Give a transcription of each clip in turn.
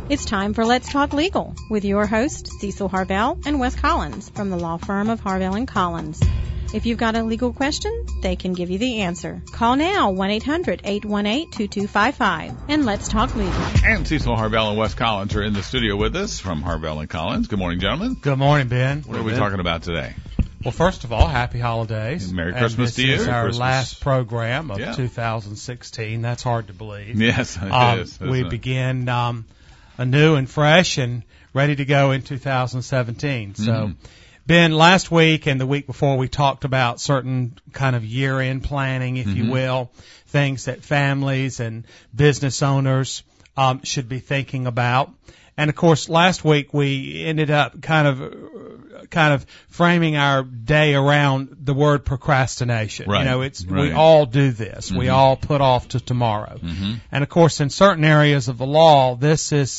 It's time for Let's Talk Legal with your hosts, Cecil Harvell and Wes Collins from the law firm of Harvell & Collins. If you've got a legal question, they can give you the answer. Call now, 1-800-818-2255, and let's talk legal. And Cecil Harvell and Wes Collins are in the studio with us from Harvell & Collins. Good morning, gentlemen. Good morning, Ben. What are we talking about today? Well, first of all, happy holidays. And Merry Christmas to you. This is our Christmas. last program of 2016. That's hard to believe. Yes, it is. We begin anew and fresh and ready to go in 2017. So, Ben, last week and the week before we talked about certain kind of year-end planning, if you will, things that families and business owners should be thinking about. And of course, last week we ended up kind of framing our day around the word procrastination. Right. You know, we all do this. We all put off to tomorrow. And of course, in certain areas of the law, this is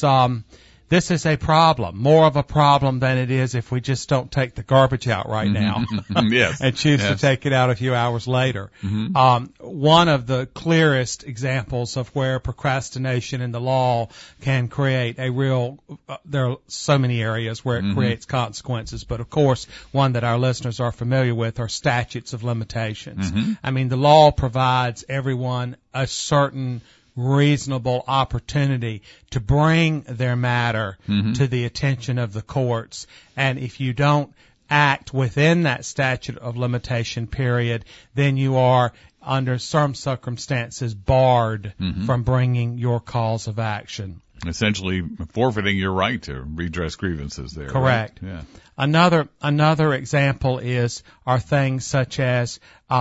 a problem, more of a problem than it is if we just don't take the garbage out right now Yes. and choose to take it out a few hours later. One of the clearest examples of where procrastination in the law can create a real, there are so many areas where it creates consequences, but of course one that our listeners are familiar with are statutes of limitations. I mean, the law provides everyone a certain reasonable opportunity to bring their matter to the attention of the courts. And if you don't act within that statute of limitation period, then you are, under some circumstances, barred from bringing your cause of action. Essentially forfeiting your right to redress grievances there. Correct. Right? Yeah. Another example are things such as,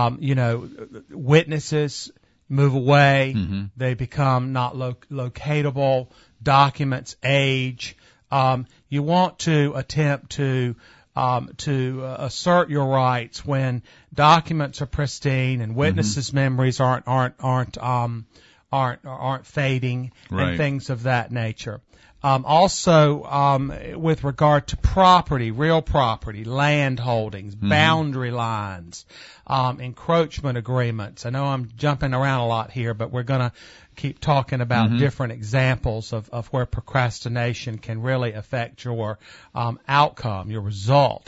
witnesses move away, they become not locatable, documents age. You want to attempt to assert your rights when documents are pristine and witnesses' memories aren't fading, and things of that nature. Also, with regard to property, real property, land holdings, boundary lines, encroachment agreements. I know I'm jumping around a lot here, but we're going to keep talking about different examples of where procrastination can really affect your outcome, your result.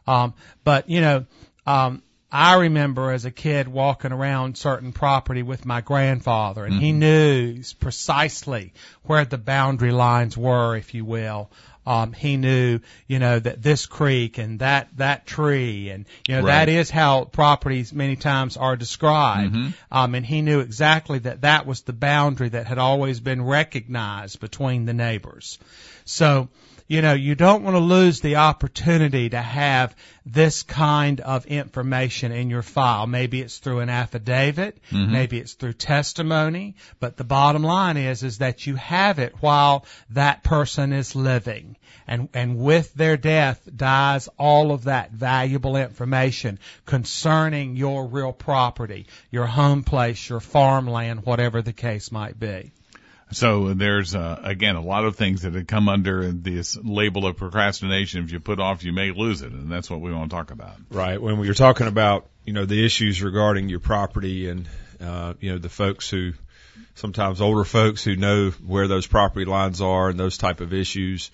I remember as a kid walking around certain property with my grandfather, and he knew precisely where the boundary lines were, if you will. He knew, that this creek and that tree, and, that is how properties many times are described. And he knew exactly that was the boundary that had always been recognized between the neighbors. So, you don't want to lose the opportunity to have this kind of information in your file. Maybe it's through an affidavit, maybe it's through testimony, but the bottom line is that you have it while that person is living. And with their death dies all of that valuable information concerning your real property, your home place, your farmland, whatever the case might be. So there's, again, a lot of things that have come under this label of procrastination. If you put off, you may lose it, and that's what we want to talk about. Right. When you're talking about, the issues regarding your property and, the folks who, sometimes older folks who know where those property lines are and those type of issues,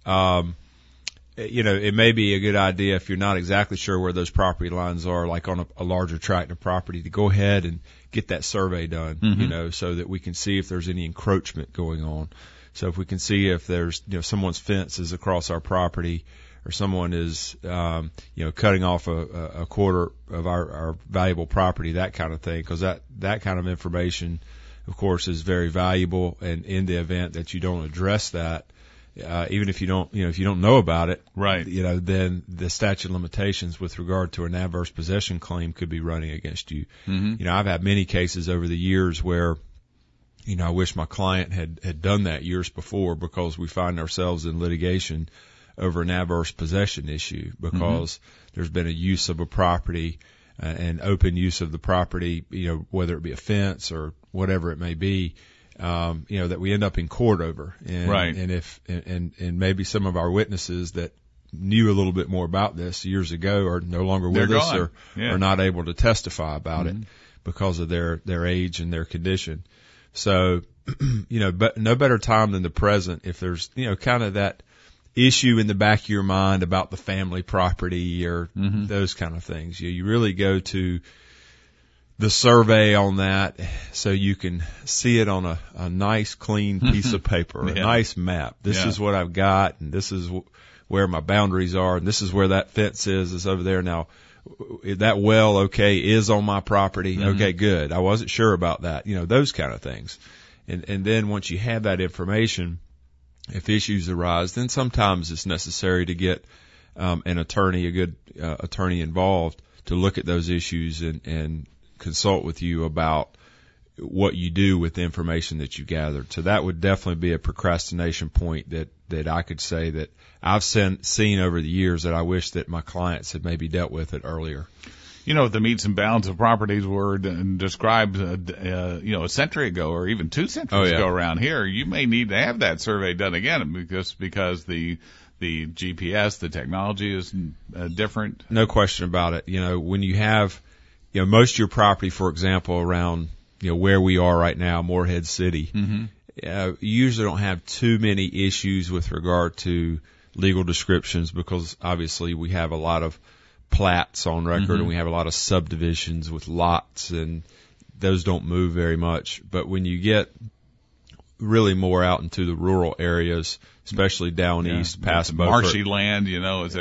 it may be a good idea if you're not exactly sure where those property lines are, like on a larger tract of property, to go ahead and get that survey done, so that we can see if there's any encroachment going on. So if we can see if there's, someone's fence is across our property, or someone is, cutting off a quarter of our valuable property, that kind of thing, because that kind of information, of course, is very valuable. And in the event that you don't address that, even if you don't know about it, right? Then the statute of limitations with regard to an adverse possession claim could be running against you. I've had many cases over the years where, I wish my client had done that years before, because we find ourselves in litigation over an adverse possession issue because there's been a use of a property, and open use of the property, whether it be a fence or whatever it may be. That we end up in court over. And, right. And maybe some of our witnesses that knew a little bit more about this years ago are no longer with us, or are not able to testify about it because of their age and their condition. So, but no better time than the present if there's, kind of that issue in the back of your mind about the family property or those kind of things. You really go to the survey on that so you can see it on a nice clean piece of paper, a nice map. This is what I've got, and this is where my boundaries are, and this is where that fence is over there. Now, that well, is on my property. Okay, good. I wasn't sure about that. Those kind of things. And then once you have that information, if issues arise, then sometimes it's necessary to get an attorney, a good attorney involved to look at those issues and consult with you about what you do with the information that you gathered. So that would definitely be a procrastination point that I could say that I've seen over the years that I wish that my clients had maybe dealt with it earlier. The meets and bounds of properties were described, a century ago or even 2 centuries ago around here. You may need to have that survey done again because the GPS, the technology is different. No question about it. When you have, most of your property, for example, around, where we are right now, Morehead City, you usually don't have too many issues with regard to legal descriptions because obviously we have a lot of plats on record and we have a lot of subdivisions with lots, and those don't move very much. But when you get really more out into the rural areas, especially down east past Beaufort, marshy land, how's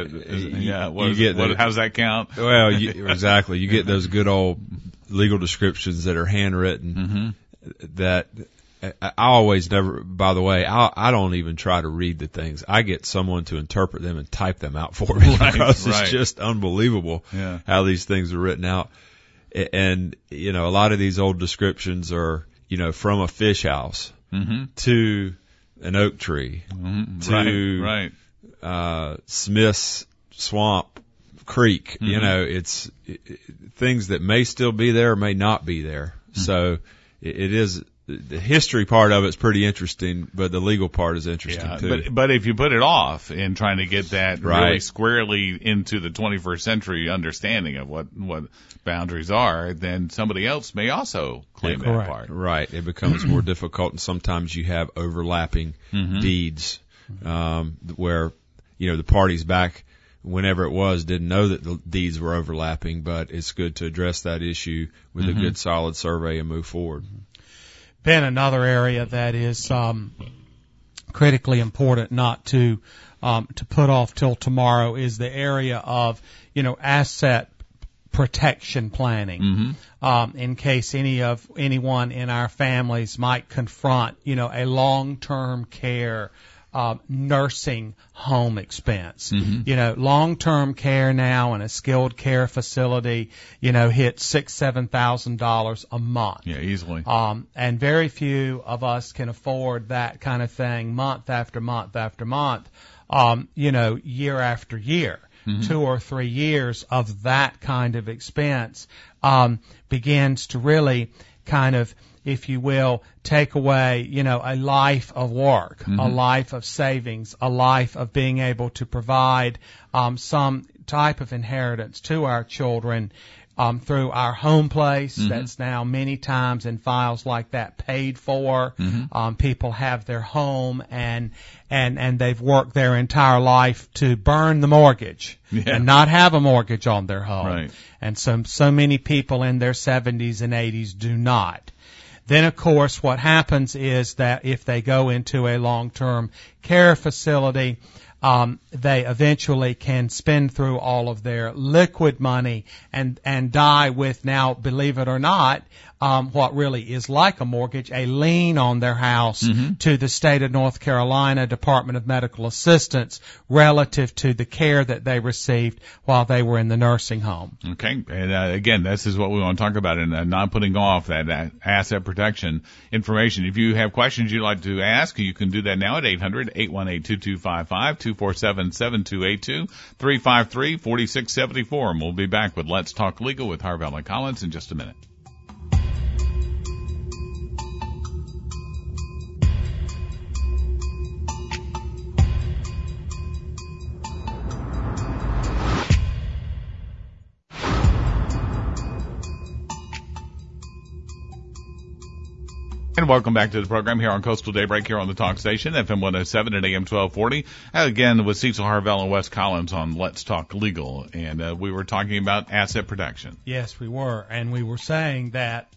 that count? Well, exactly. You get those good old legal descriptions that are handwritten that I always never, by the way, I don't even try to read the things. I get someone to interpret them and type them out for me because it's just unbelievable how these things are written out. And, a lot of these old descriptions are, from a fish house to an oak tree to Smith's Swamp Creek. It's things that may still be there or may not be there. So it is. The history part of it's pretty interesting, but the legal part is interesting too. But if you put it off in trying to get that really squarely into the 21st century understanding of what boundaries are, then somebody else may also claim that part. Right. It becomes more difficult, and sometimes you have overlapping deeds, where, the parties back whenever it was didn't know that the deeds were overlapping, but it's good to address that issue with a good solid survey and move forward. Ben, another area that is critically important not to put off till tomorrow is the area of asset protection planning. In case anyone in our families might confront a long-term care nursing home expense. Long-term care now in a skilled care facility, hits $6,000-$7,000 a month. Yeah, easily. And very few of us can afford that kind of thing month after month after month, year after year. 2 or 3 years of that kind of expense begins to really kind of, if you will, take away, a life of work, a life of savings, a life of being able to provide some type of inheritance to our children through our home place. That's now many times in files like that paid for. People have their home and they've worked their entire life to burn the mortgage and not have a mortgage on their home. Right. And so many people in their 70s and 80s do not. Then, of course, what happens is that if they go into a long-term care facility, they eventually can spend through all of their liquid money and die with, now, believe it or not, what really is like a mortgage, a lien on their house to the state of North Carolina Department of Medical Assistance relative to the care that they received while they were in the nursing home. Okay. And again, this is what we want to talk about, and not putting off that asset protection information. If you have questions you'd like to ask, you can do that now at 800-818-2255, 247-7282, 353-4674. And we'll be back with Let's Talk Legal with Harvell and Collins in just a minute. And welcome back to the program here on Coastal Daybreak here on the Talk Station, FM 107 and AM 1240. Again, with Cecil Harvell and Wes Collins on Let's Talk Legal. And we were talking about asset protection. Yes, we were. And we were saying that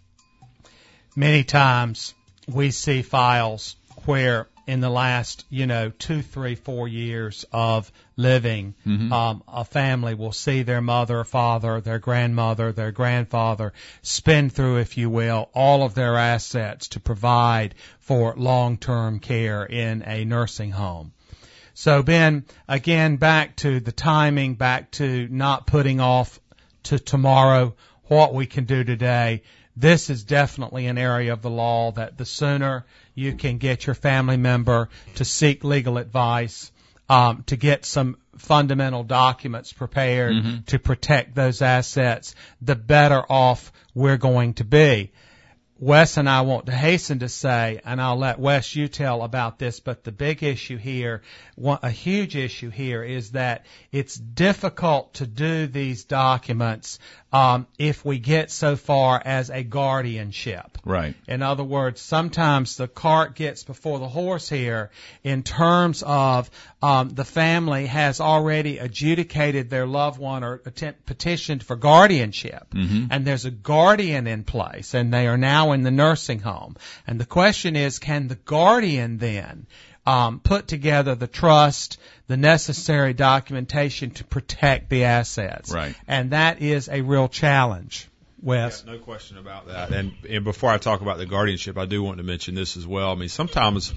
many times we see files where in the last, 2, 3, 4 years of living, a family will see their mother, father, their grandmother, their grandfather spend through, if you will, all of their assets to provide for long-term care in a nursing home. So, Ben, again, back to the timing, back to not putting off to tomorrow what we can do today. This is definitely an area of the law that the sooner you can get your family member to seek legal advice, to get some fundamental documents prepared to protect those assets, the better off we're going to be. Wes and I want to hasten to say, and I'll let Wes you tell about this, but the big issue here, a huge issue here, is that it's difficult to do these documents if we get so far as a guardianship. Right. In other words, sometimes the cart gets before the horse here in terms of the family has already adjudicated their loved one or petitioned for guardianship, and there's a guardian in place, and they are now in the nursing home. And the question is, can the guardian then put together the trust, the necessary documentation to protect the assets? Right. And that is a real challenge. Wes? Yeah, no question about that. And before I talk about the guardianship, I do want to mention this as well. I mean, sometimes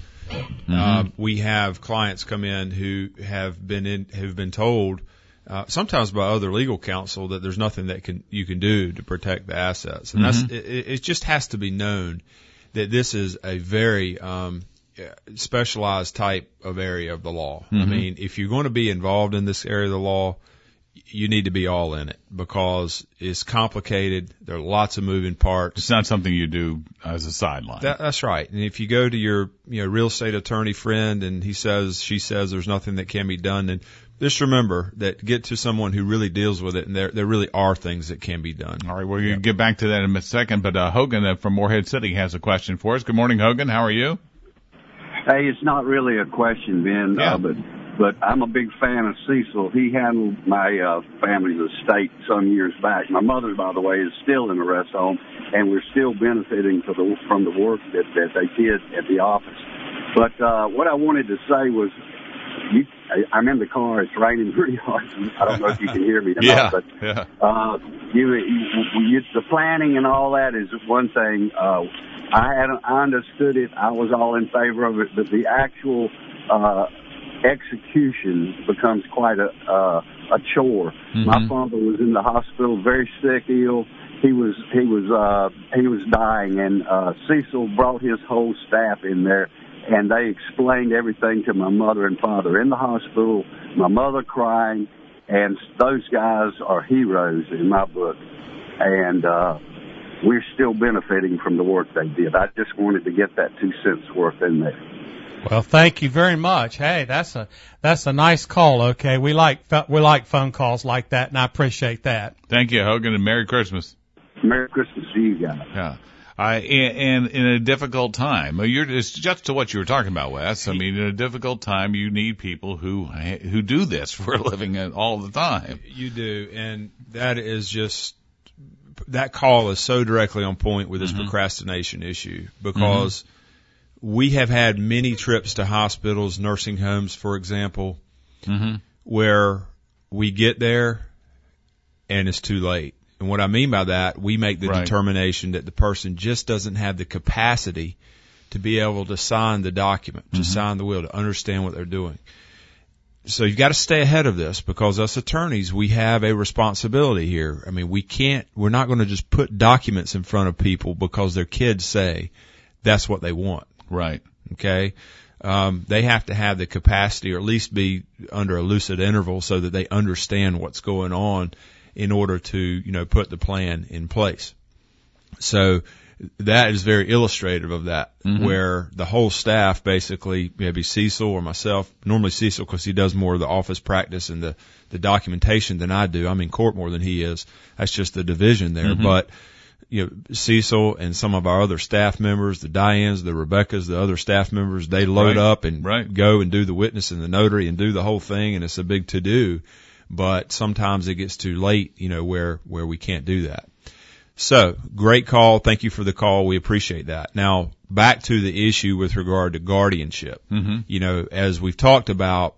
we have clients come in who have been told, sometimes by other legal counsel, that there's nothing that you can do to protect the assets. And it just has to be known that this is a very specialized type of area of the law. I mean, if you're going to be involved in this area of the law, you need to be all in it because it's complicated. There are lots of moving parts. It's not something you do as a sideline. That's right. And if you go to your real estate attorney friend and she says there's nothing that can be done, then just remember that get to someone who really deals with it, and there really are things that can be done. All right, we're going to get back to that in a second, but Hogan from Morehead City has a question for us. Good morning, Hogan. How are you? Hey, it's not really a question, Ben, but I'm a big fan of Cecil. He handled my family's estate some years back. My mother, by the way, is still in the rest home, and we're still benefiting from the work that they did at the office. But what I wanted to say was, I'm in the car. It's raining pretty hard. I don't know if you can hear me or not, but the planning and all that is one thing. I understood it. I was all in favor of it, but the actual execution becomes quite a chore. My father was in the hospital, very sick, ill. He was dying, and Cecil brought his whole staff in there, and they explained everything to my mother and father in the hospital, my mother crying, and those guys are heroes in my book. And we're still benefiting from the work they did. I just wanted to get that 2 cents worth in there. Well, thank you very much. Hey, that's a nice call. Okay, we like phone calls like that, and I appreciate that. Thank you, Hogan, and Merry Christmas. Merry Christmas to you guys. Yeah. And in a difficult time, it's just to what you were talking about, Wes. I mean, in a difficult time, you need people who do this for a living all the time. You do, and that call is so directly on point with this procrastination issue, because we have had many trips to hospitals, nursing homes, for example, where we get there and it's too late. And what I mean by that, we make the determination that the person just doesn't have the capacity to be able to sign the document, to sign the will, to understand what they're doing. So you've got to stay ahead of this, because us attorneys, we have a responsibility here. I mean, we're not going to just put documents in front of people because their kids say that's what they want. Right. Okay. They have to have the capacity, or at least be under a lucid interval, so that they understand what's going on in order to, put the plan in place. So that is very illustrative of that, where the whole staff, basically, maybe Cecil or myself, normally Cecil because he does more of the office practice and the documentation than I do. I'm in court more than he is. That's just the division there. But Cecil and some of our other staff members, the Dianes, the Rebeccas, the other staff members, they load up and go and do the witness and the notary and do the whole thing, and it's a big to-do. But sometimes it gets too late, where we can't do that. So, great call. Thank you for the call. We appreciate that. Now, back to the issue with regard to guardianship. Mm-hmm. As we've talked about,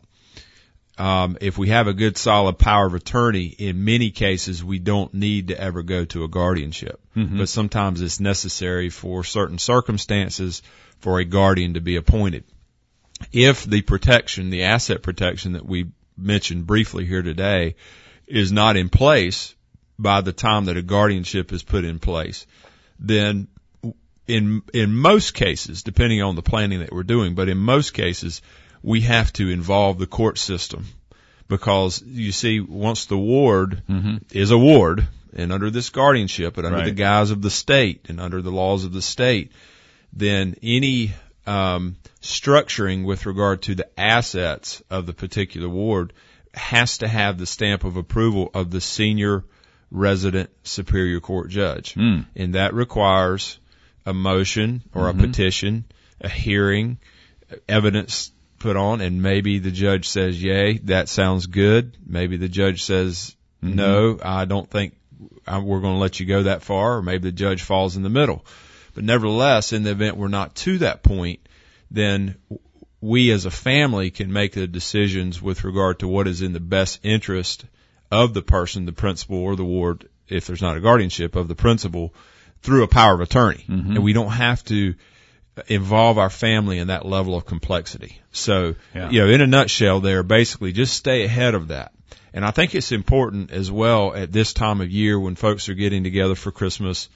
if we have a good solid power of attorney, in many cases we don't need to ever go to a guardianship. Mm-hmm. But sometimes it's necessary for certain circumstances for a guardian to be appointed. If the protection, the asset protection that we mentioned briefly here today, is not in place by the time that a guardianship is put in place, then in most cases, depending on the planning that we're doing, but in most cases, we have to involve the court system, because you see, once the ward is a ward, and under this guardianship, but under the guise of the state and under the laws of the state, then any structuring with regard to the assets of the particular ward has to have the stamp of approval of the senior resident superior court judge. And that requires a motion or a petition, a hearing, evidence put on, and maybe the judge says, yay, that sounds good. Maybe the judge says, no, I don't think we're going to let you go that far, or maybe the judge falls in the middle. But nevertheless, in the event we're not to that point, then we as a family can make the decisions with regard to what is in the best interest of the person, the principal or the ward, if there's not a guardianship, of the principal, through a power of attorney. And we don't have to involve our family in that level of complexity. So, in a nutshell there, basically just stay ahead of that. And I think it's important as well at this time of year when folks are getting together for Christmas,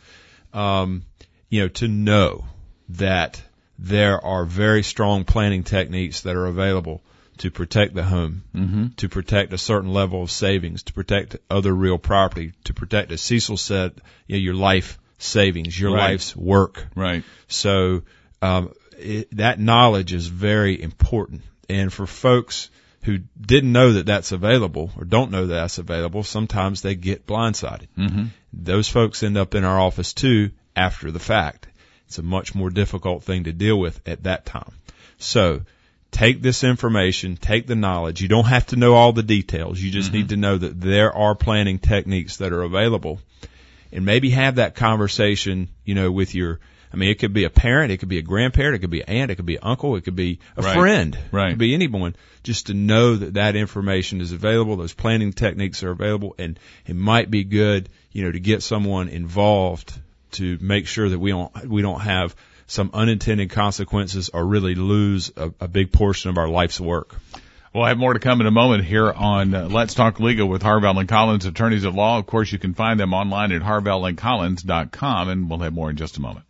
to know that there are very strong planning techniques that are available to protect the home, to protect a certain level of savings, to protect other real property, to protect, as Cecil said, your life savings, your life's work. Right. So, that knowledge is very important. And for folks who didn't know that that's available or don't know that that's available, sometimes they get blindsided. Those folks end up in our office too after the fact. It's a much more difficult thing to deal with at that time. So take this information, take the knowledge. You don't have to know all the details. You just need to know that there are planning techniques that are available, and maybe have that conversation, with it could be a parent, it could be a grandparent, it could be an aunt, it could be an uncle, it could be a friend, it could be anyone, just to know that that information is available, those planning techniques are available, and it might be good, to get someone involved to make sure that we don't have some unintended consequences or really lose a big portion of our life's work. We'll have more to come in a moment here on Let's Talk Legal with Harvell and Collins, attorneys at law. Of course, you can find them online at harvellandcollins.com, and we'll have more in just a moment.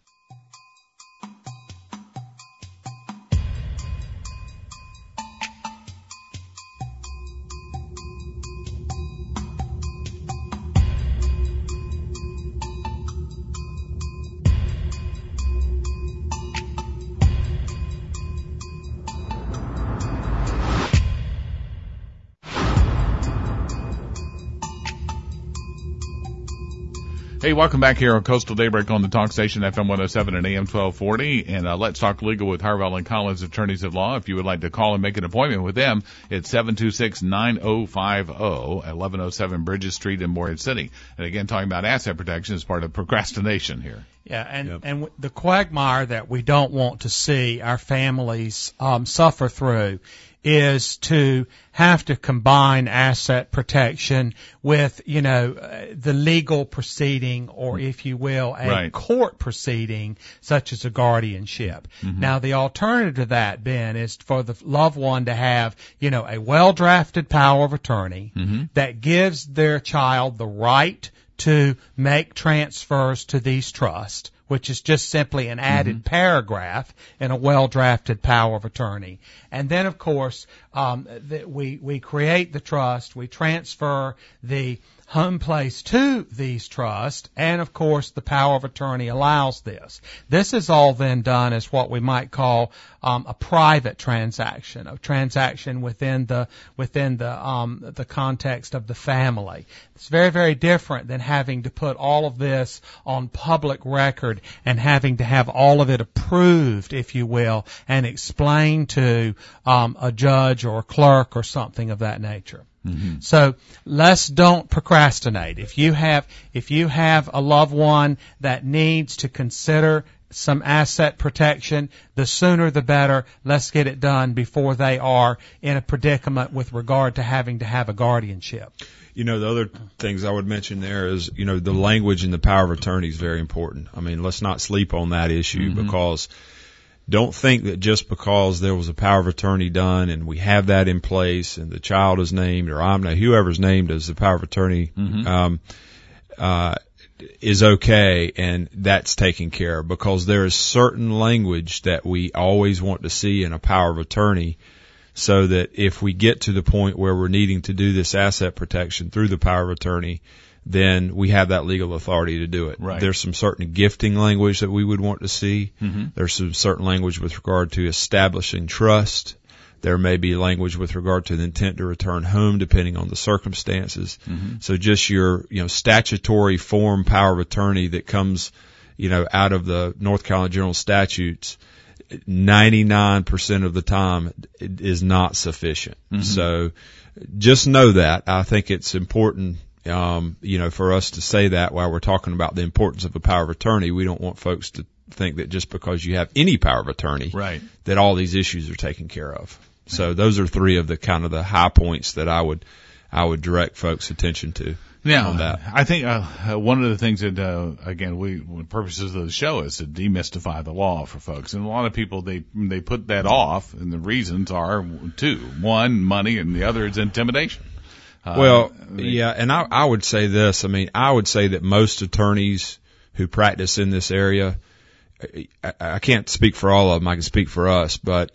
Hey, welcome back here on Coastal Daybreak on the Talk Station, FM 107 and AM 1240. And Let's Talk Legal with Harvell and Collins, attorneys at law. If you would like to call and make an appointment with them, it's 726-9050 at 1107 Bridges Street in Morehead City. And again, talking about asset protection as part of procrastination here. Yeah, and the quagmire that we don't want to see our families suffer through is to have to combine asset protection with, the legal proceeding, or if you will, a court proceeding such as a guardianship. Now, the alternative to that, Ben, is for the loved one to have, a well-drafted power of attorney that gives their child the right to make transfers to these trusts, which is just simply an added paragraph in a well-drafted power of attorney. And then, of course, we create the trust, we transfer the home place to these trusts, and of course the power of attorney allows this. This is all then done as what we might call a private transaction, a transaction within the context of the family. It's very, very different than having to put all of this on public record and having to have all of it approved, if you will, and explained to a judge or a clerk or something of that nature. Mm-hmm. So don't procrastinate. If you have a loved one that needs to consider some asset protection, the sooner the better. Let's get it done before they are in a predicament with regard to having to have a guardianship. The other things I would mention there is, the language in the power of attorney is very important. I mean, let's not sleep on that issue, mm-hmm. because don't think that just because there was a power of attorney done and we have that in place and the child is named, or whoever's named as the power of attorney, mm-hmm. Is okay and that's taken care of, because there is certain language that we always want to see in a power of attorney, so that if we get to the point where we're needing to do this asset protection through the power of attorney, then we have that legal authority to do it. Right. There's some certain gifting language that we would want to see. Mm-hmm. There's some certain language with regard to establishing trust. There may be language with regard to the intent to return home, depending on the circumstances. Mm-hmm. So just your, statutory form power of attorney that comes, out of the North Carolina General Statutes, 99% of the time is not sufficient. Mm-hmm. So just know that. I think it's important, for us to say that while we're talking about the importance of a power of attorney. We don't want folks to think that just because you have any power of attorney, right, that all these issues are taken care of. So those are three of the kind of the high points that I would direct folks' attention to. Now, I think one of the things that the purposes of the show is to demystify the law for folks, and a lot of people they put that off, and the reasons are two: one, money, and the other is intimidation. And I would say this. I mean, I would say that most attorneys who practice in this area, I can't speak for all of them. I can speak for us, but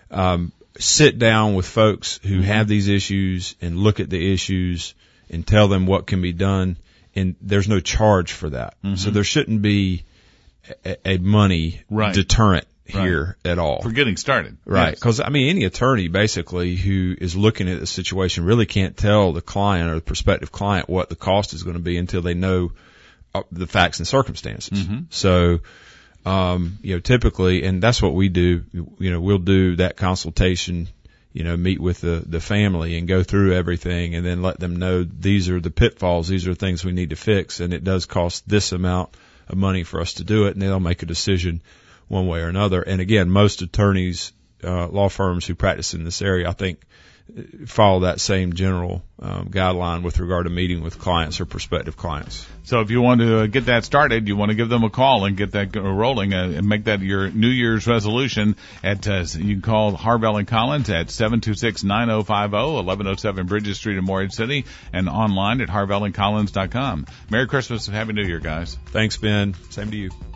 sit down with folks who have these issues and look at the issues and tell them what can be done, and there's no charge for that. Mm-hmm. So there shouldn't be a money deterrent here at all. For getting started. Right. Because, any attorney basically who is looking at the situation really can't tell the client or the prospective client what the cost is going to be until they know the facts and circumstances. Mm-hmm. So, typically, and that's what we do, we'll do that consultation, meet with the family and go through everything and then let them know these are the pitfalls, these are things we need to fix, and it does cost this amount of money for us to do it, and they'll make a decision one way or another. And again, most attorneys, law firms who practice in this area, I think, follow that same general guideline with regard to meeting with clients or prospective clients. So if you want to get that started, you want to give them a call and get that rolling and make that your New Year's resolution. You can call Harvell and Collins at 726-9050, 1107 Bridges Street in Morehead City, and online at harvellandcollins.com. Merry Christmas and Happy New Year, guys. Thanks, Ben. Same to you.